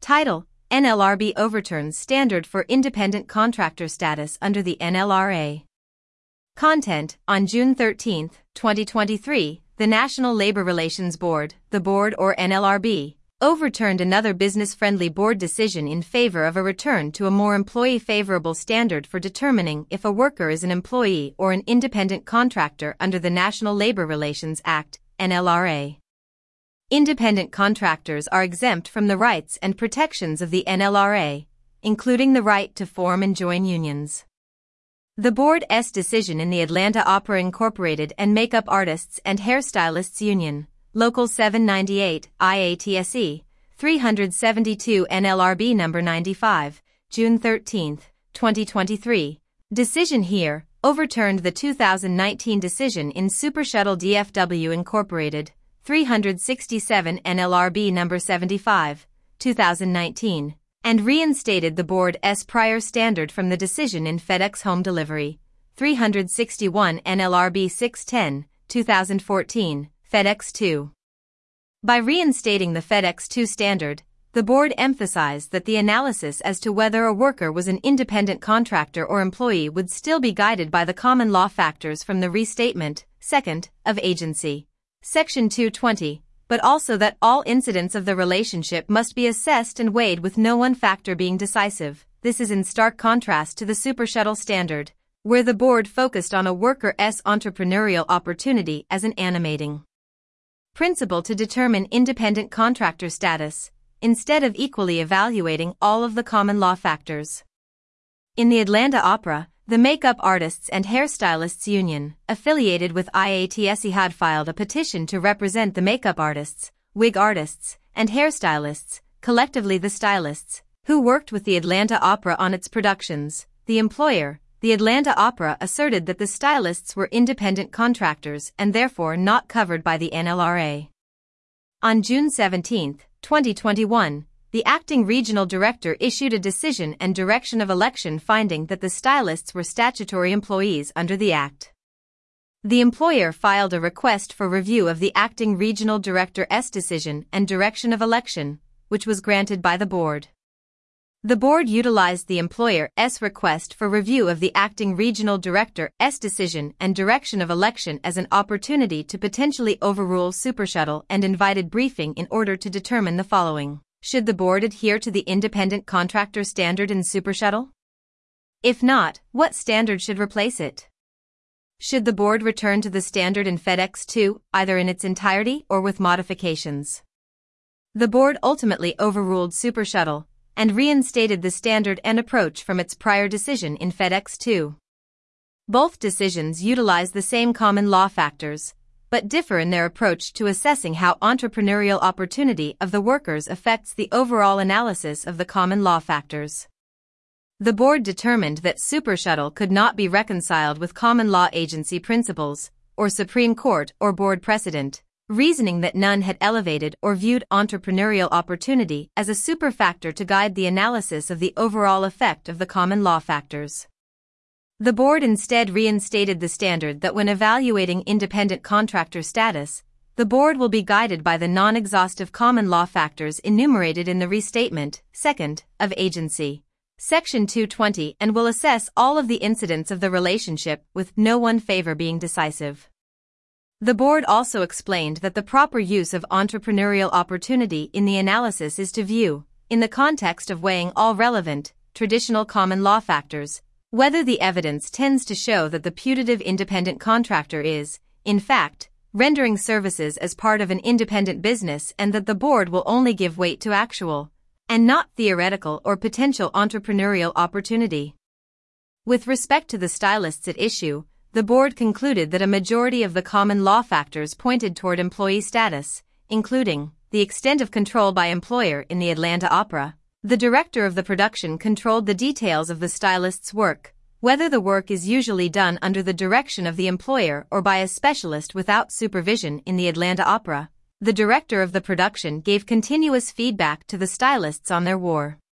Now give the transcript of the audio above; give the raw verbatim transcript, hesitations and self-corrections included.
Title: N L R B overturns standard for independent contractor status under the N L R A. Content: On June thirteenth, twenty twenty-three, the National Labor Relations Board, the Board or N L R B, overturned another business-friendly board decision in favor of a return to a more employee-favorable standard for determining if a worker is an employee or an independent contractor under the National Labor Relations Act, N L R A. Independent contractors are exempt from the rights and protections of the N L R A, including the right to form and join unions. The board's decision in the Atlanta Opera Incorporated and Makeup Artists and Hairstylists Union, Local seven ninety-eight, I A T S E, three seventy-two N L R B number ninety-five, June thirteenth, twenty twenty-three. Decision here overturned the two thousand nineteen decision in Super Shuttle D F W Incorporated, three sixty-seven N L R B number seventy-five, two thousand nineteen, and reinstated the board's prior standard from the decision in FedEx Home Delivery, three sixty-one N L R B six ten, two thousand fourteen. FedEx two. By reinstating the FedEx two standard, the board emphasized that the analysis as to whether a worker was an independent contractor or employee would still be guided by the common law factors from the restatement, second, of agency, Section two twenty, but also that all incidents of the relationship must be assessed and weighed with no one factor being decisive. This is in stark contrast to the Super Shuttle standard, where the board focused on a worker's entrepreneurial opportunity as an animating principle to determine independent contractor status, instead of equally evaluating all of the common law factors. In the Atlanta Opera, the Makeup Artists and Hairstylists Union, affiliated with I A T S E, had filed a petition to represent the makeup artists, wig artists, and hairstylists, collectively the stylists, who worked with the Atlanta Opera on its productions. The employer, the Atlanta Opera, asserted that the stylists were independent contractors and therefore not covered by the N L R A. On June seventeenth, twenty twenty-one, the acting regional director issued a decision and direction of election finding that the stylists were statutory employees under the Act. The employer filed a request for review of the acting regional director's decision and direction of election, which was granted by the board. The board utilized the employer's request for review of the acting regional director's decision and direction of election as an opportunity to potentially overrule Super Shuttle and invited briefing in order to determine the following. Should the board adhere to the independent contractor standard in Super Shuttle? If not, what standard should replace it? Should the board return to the standard in FedEx two, either in its entirety or with modifications? The board ultimately overruled Super Shuttle and reinstated the standard and approach from its prior decision in FedEx two. Both decisions utilize the same common law factors, but differ in their approach to assessing how entrepreneurial opportunity of the workers affects the overall analysis of the common law factors. The board determined that Super Shuttle could not be reconciled with common law agency principles, or Supreme Court or board precedent, reasoning that none had elevated or viewed entrepreneurial opportunity as a super factor to guide the analysis of the overall effect of the common law factors. The board instead reinstated the standard that when evaluating independent contractor status, the board will be guided by the non-exhaustive common law factors enumerated in the restatement, second, of agency, Section two twenty, and will assess all of the incidents of the relationship with no one favor being decisive. The board also explained that the proper use of entrepreneurial opportunity in the analysis is to view, in the context of weighing all relevant, traditional common law factors, whether the evidence tends to show that the putative independent contractor is, in fact, rendering services as part of an independent business and that the board will only give weight to actual, and not theoretical or potential entrepreneurial opportunity. With respect to the stylists at issue, the board concluded that a majority of the common law factors pointed toward employee status, including the extent of control by employer in the Atlanta Opera. The director of the production controlled the details of the stylist's work, whether the work is usually done under the direction of the employer or by a specialist without supervision in the Atlanta Opera. The director of the production gave continuous feedback to the stylists on their war